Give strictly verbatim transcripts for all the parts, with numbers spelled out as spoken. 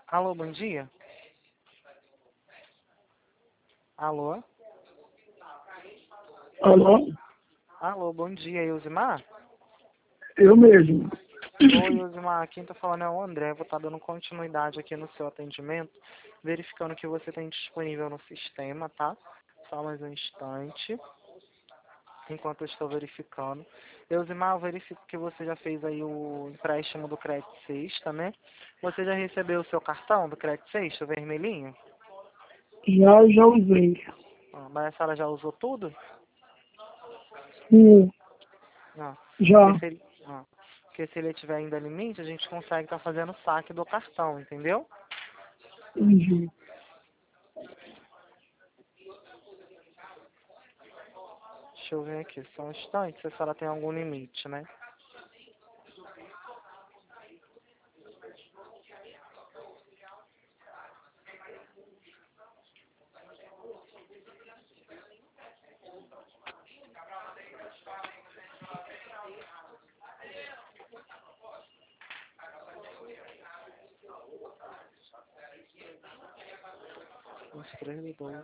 Alô, bom dia? Alô? Alô? Alô, bom dia, Ilzimar? Eu mesmo. Oi, Ilzimar, quem tá falando é o André. Vou estar dando continuidade aqui no seu atendimento, verificando o que você tem disponível no sistema, tá? Só mais um instante, enquanto eu estou verificando. Ilzimar, eu verifico que você já fez aí o empréstimo do Crédito Sexta, né? Você já recebeu o seu cartão do Crédito Sexta, o vermelhinho? Já, já usei. Ah, mas a senhora já usou tudo? Sim, Não. Porque já. se ele, ah, porque se ele tiver ainda limite, a gente consegue estar fazendo o saque do cartão, entendeu? Entendi. Deixa eu ver aqui, só um instante, se a senhora tem algum limite, né? Uns três, dois.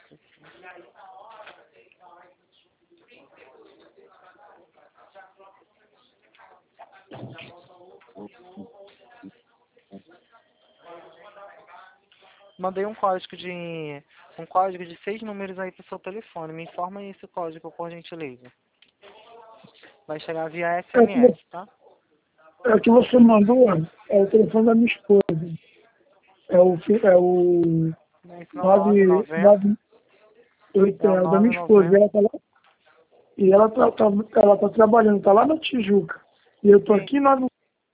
Mandei um código de um código de seis números aí pro seu telefone. Me informa aí esse código, por gentileza. Vai chegar via É que, S M S, você- tá? é que você mandou, é o telefone da minha esposa. É o, fi- é o Esse não, nove nove, noventa. nove, oito, É o é o da nove minha esposa. noventa. Ela tá lá, e ela tá, tá, ela tá trabalhando, tá lá na Tijuca. E eu tô Sim. aqui na,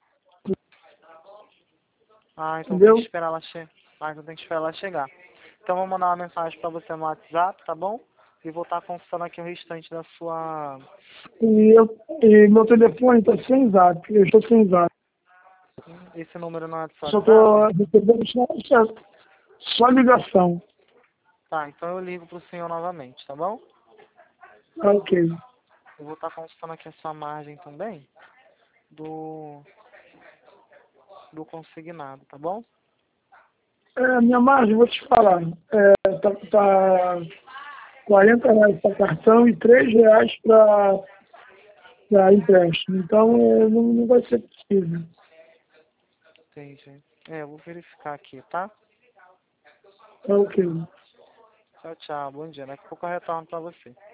Ah, então tem que entendeu? esperar ela chegar. Ah, então tem que esperar ela chegar. Então vou mandar uma mensagem pra você no WhatsApp, tá bom? E vou estar consultando aqui o restante da sua... E, eu, e meu telefone tá sem zap. Eu estou sem zap. Esse número no Só tô WhatsApp. recebendo só, só, só ligação. Tá, então eu ligo pro senhor novamente, tá bom? Ah, ok. Eu vou estar consultando aqui a sua margem também do, do consignado, tá bom? É, a minha margem, vou te falar, é, tá, tá quarenta reais para cartão e três reais para empréstimo. Então, é, não, não vai ser possível. Entendi. É, eu vou verificar aqui, tá? É ok. Tchau, tchau. Bom dia. Daqui a pouco eu retorno pra você.